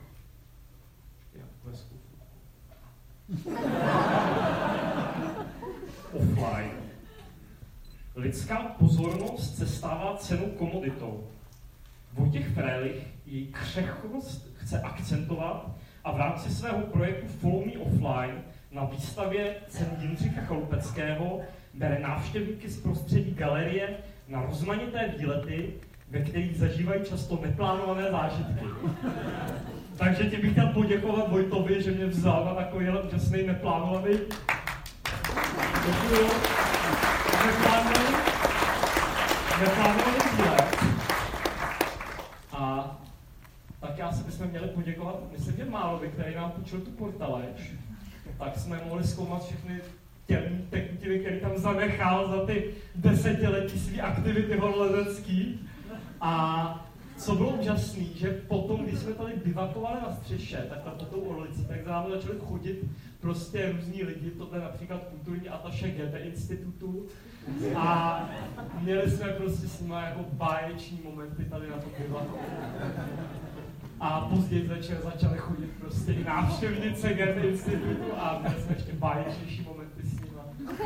Offline. Lidská pozornost se stává cenou komoditou. Vojtěch Frélich její křehkost chce akcentovat a v rámci svého projektu Follow Me Offline na výstavě cen Jindřicha Chalupeckého bere návštěvníky z prostředí galerie na rozmanité výlety, ve kterých zažívají často neplánované zážitky. Takže ti bych chtěl poděkovat Vojtovi, že mě vzal na takovýhle úžasný neplánovaný Děkuju. Neplánovaný neplánovaný výlet. A tak já si bychom měli poděkovat, myslím, že Málovi, který nám půjčil tu portaleč, tak jsme mohli zkoumat všechny tělní tekutiny, který tam zanechal za ty desetiletí svý aktivity horolezecký. A co bylo úžasný, že potom, když jsme tady bivakovali na střeše, tak tam po tou orlicí, tak za námi začali chodit prostě různí lidi, tohle například kulturní ataše Goethe institutu. A měli jsme prostě s nimi jako báječní momenty tady na tom bivaku. A později večer začaly chodit prostě i návštěvnice Goethe institutu a měli jsme ještě báječnější momenty s nimi.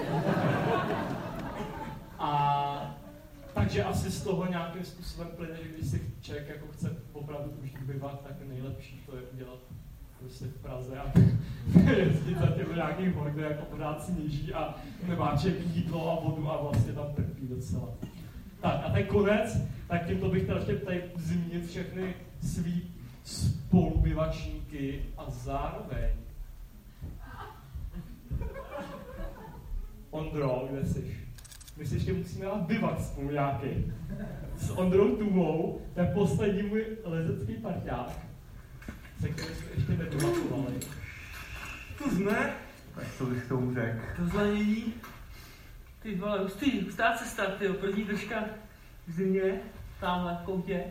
A takže asi z toho nějakým způsobem plyne, že když si člověk jako chce opravdu užít bivat, tak nejlepší to je udělat prostě v Praze a jezdit za těmi nějakých hor, kde jako pořád sněží a nemá člověk jídlo a vodu a vlastně tam trpí docela. Tak a ten konec, tak tímto bych chtěl ještě tady zmínit všechny svý spolubivačníky a zároveň Ondro, kde jsi? My si ještě musíme dát bivak spolu nějaký. S Ondrou Tuhou, ten poslední můj lezecký parťák, se kterým jsme ještě nebivakovali. Tu jsme? Tak to bych tomu řekl. To zlanění. Ty vole, hustý, hustá cesta, tyjo, první držka v zimě, tamhle v koutě.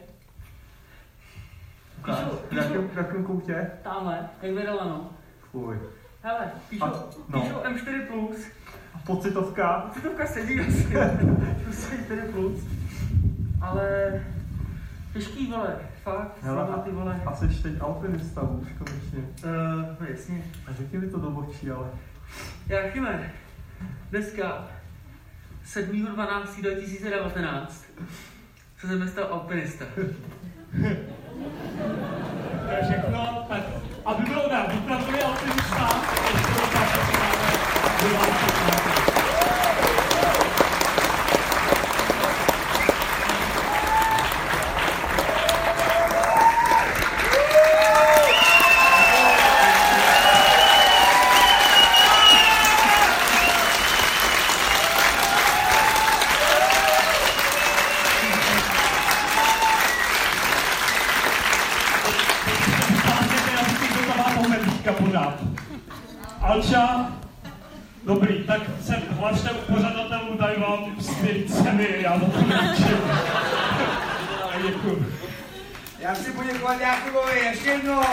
Ukáž, v jakém koutě? Tamhle, jak vedela, no. Fuj. Hele, píšou, A, no. píšou M čtyři plus. A pocitovka? Pocitovka sedí asi, prostě M čtyři plus. Ale těžký, vole, fakt, Hele, ty vole. A jsi teď alpinista už konečně. Uh, no jasně. A řekni mi to do očí, ale... Jáchyme, dneska sedmého dvanáctého dva tisíce devatenáct se ze mě stal alpinista. To je všechno, tak aby bylo dál vypravili alpinista, ještě do tak, že máme vyvážit. Alča, dobrý, tak se hlašte u pořadatelů, dají vám skvělý ceny, já za to nečím. Děkuji. Já chci poděkovat Jákubovi ještě jednou.